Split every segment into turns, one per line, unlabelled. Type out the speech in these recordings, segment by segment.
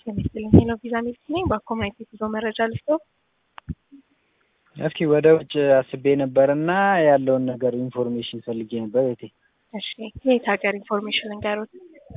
ስለዚህ ነው ቪዛ ነኝ በኮሚኒቲ ጉዞ መረጃ ልስጠው።
እስኪ ወደ ውጭ አስቤ ነበርና ያለውን ነገር ኢንፎርሜሽን ፈልጌ ነበር እቴ።
እሺ የት ሀገር ኢንፎርሜሽን እንገሩት?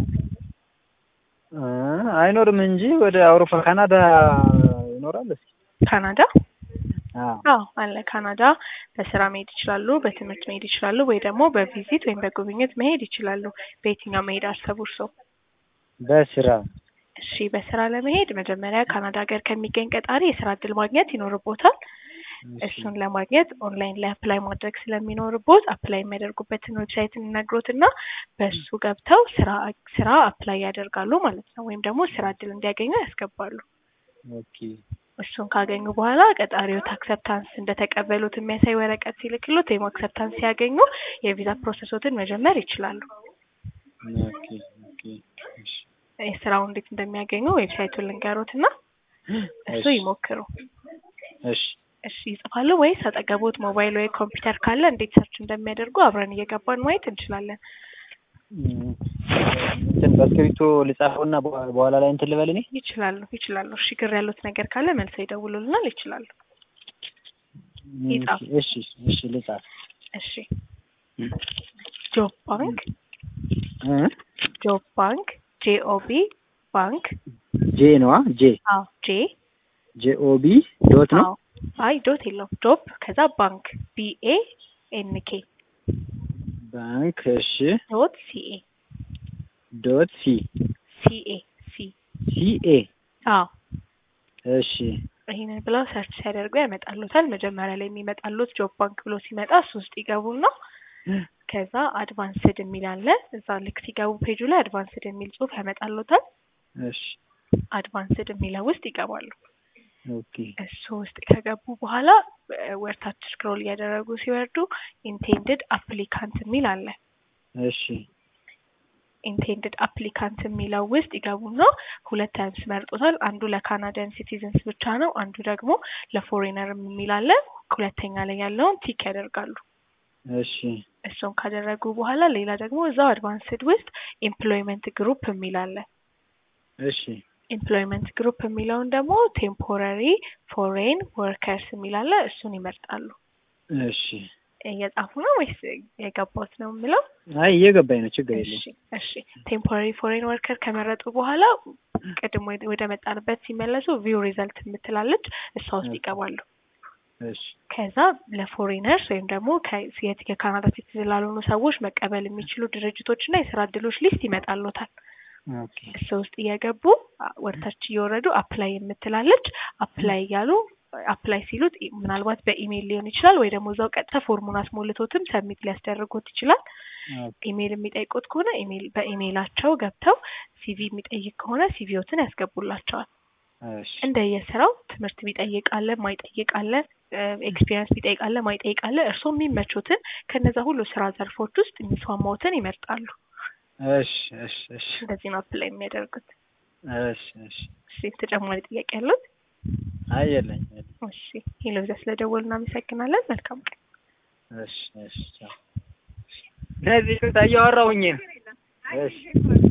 አይኖርም እንጂ ወደ አውሮፓ ካናዳ ይኖራል። እስኪ
ካናዳ? አዎ አለ። ካናዳ በስራ መሄድ ይችላሉ፣ በትምህርት መሄድ ይችላሉ፣ ወይ ደግሞ በቪዚት ወይም በጉብኝት መሄድ ይችላሉ። በየትኛው መሄድ አሰቡ እርስዎ?
በስራ።
እሺ በስራ ለመሄድ መጀመሪያ ካናዳ ሀገር ከሚገኝ ቀጣሪ የስራ እድል ማግኘት ይኖርቦታል። እሱን ለማግኘት ኦንላይን ላይ አፕላይ ማድረግ ስለሚኖርቦት አፕላይ የሚያደርጉበትን ዌብሳይት እንነግሮትና በሱ ገብተው ስራ አፕላይ ያደርጋሉ ማለት ነው። ወይም ደግሞ ስራ እድል እንዲያገኙ ያስገባሉ።
ኦኬ።
እሱን ካገኙ በኋላ ቀጣሪዎት አክሰፕታንስ እንደተቀበሉት የሚያሳይ ወረቀት ሲልክሉት ወይም አክሰፕታንስ ሲያገኙ የቪዛ ፕሮሰሶትን መጀመር ይችላሉ።
ኦኬ ኦኬ።
የስራው እንዴት እንደሚያገኙ ዌብሳይቱን ልንገሮትና እሱ ይሞክሩ።
እሺ
እሺ ይጽፋሉ ወይስ አጠገቦት ሞባይል ወይ ኮምፒውተር ካለ እንዴት ሰርች እንደሚያደርጉ አብረን እየገባን ማየት እንችላለን።
እንትን በስክሪፕቶ ልጻፈውና በኋላ ላይ እንትን ልበል እኔ?
ይችላሉ። እሺ ግር ያሉት ነገር ካለ መልሰው ይደውሉልናል። ይችላሉ። ይጻፍ።
እሺ ልጻፍ።
እሺ ጆብ ባንክ ጆብ ባንክ
ጄ ነው ጄ?
አዎ
ጄኦቢ ዶት ነው?
አይ ዶት የለውም። ጆብ ከዛ ባንክ BANK
ባንክ። እሺ
ዶት ሲኤ አዎ
እሺ።
ይሄንን ብለው ሰርች ሲያደርጉ ያመጣሉታል። መጀመሪያ ላይ የሚመጣሉት ጆብ ባንክ ብሎ ሲመጣ እሱ ውስጥ ይገቡና ከዛ አድቫንስድ የሚል አለ። እዛ ልክ ሲገቡ ፔጁ ላይ አድቫንስድ የሚል ጽሑፍ ያመጣሉታል።
እሺ
አድቫንስድ የሚለው ውስጥ ይገባሉ።
ኦኬ።
እሱ ውስጥ ከገቡ በኋላ ወርታች ስክሮል እያደረጉ ሲወርዱ ኢንቴንድድ አፕሊካንት የሚል አለ።
እሺ
ኢንቴንድድ አፕሊካንት የሚለው ውስጥ ይገቡና ሁለት ታይምስ መርጦታል። አንዱ ለካናዲያን ሲቲዝንስ ብቻ ነው፣ አንዱ ደግሞ ለፎሬነር የሚል አለ። ሁለተኛ ላይ ያለውን ቲክ ያደርጋሉ።
እሺ
እሱን ካደረጉ በኋላ ሌላ ደግሞ እዛው አድቫንስድ ውስጥ ኤምፕሎይመንት ግሩፕ የሚል አለ።
እሺ ኤምፕሎይመንት
ግሩፕ የሚለውን ደግሞ ቴምፖራሪ ፎሬን ወርከርስ የሚል አለ። እሱን ይመርጣሉ።
እሺ እየጻፉ
ነው ወይስ የገባሁት ነው የምለው?
አይ እየገባኝ ነው፣ ችግር የለም።
እሺ ቴምፖራሪ ፎሬን ወርከር ከመረጡ በኋላ ቀድሞ ወደ መጣንበት ሲመለሱ ቪው ሪዛልት የምትላለች እሷ ውስጥ ይገባሉ።
እሺ ከዛ
ለፎሬነርስ ወይም ደግሞ የካናዳ ሲቲዝን ላልሆኑ ሰዎች መቀበል የሚችሉ ድርጅቶችና የስራ እድሎች ሊስት ይመጣሉታል። ኦኬ እሱ ውስጥ እየገቡ ወርታች እየወረዱ አፕላይ የምትላለች አፕላይ እያሉ አፕላይ ሲሉት ምናልባት በኢሜል ሊሆን ይችላል ወይ ደግሞ እዛው ቀጥታ ፎርሙን አስሞልቶትም ሰብሚት ሊያስደርጉት ይችላል። ኢሜል የሚጠይቁት ከሆነ በኢሜላቸው ገብተው ሲቪ የሚጠይቅ ከሆነ ሲቪዎትን ያስገቡላቸዋል። እንደየስራው ትምህርት ቢጠይቃለ ማይጠይቃለ ኤክስፒሪየንስ ቢጠይቃለ ማይጠይቃለ እርስዎ የሚመቹትን ከነዛ ሁሉ ስራ ዘርፎች ውስጥ የሚስማማዎትን ይመርጣሉ። እሺ እንደዚህ ነው አፕላይ የሚያደርጉት። እሺ ተጨማሪ ጥያቄ ያለው?
አይ የለኝ።
እሺ ሄሎ ስለደወሉ እናመሰግናለን። መልካም ቀን።
እሺ ለዚህ እያወራሁኝ። እሺ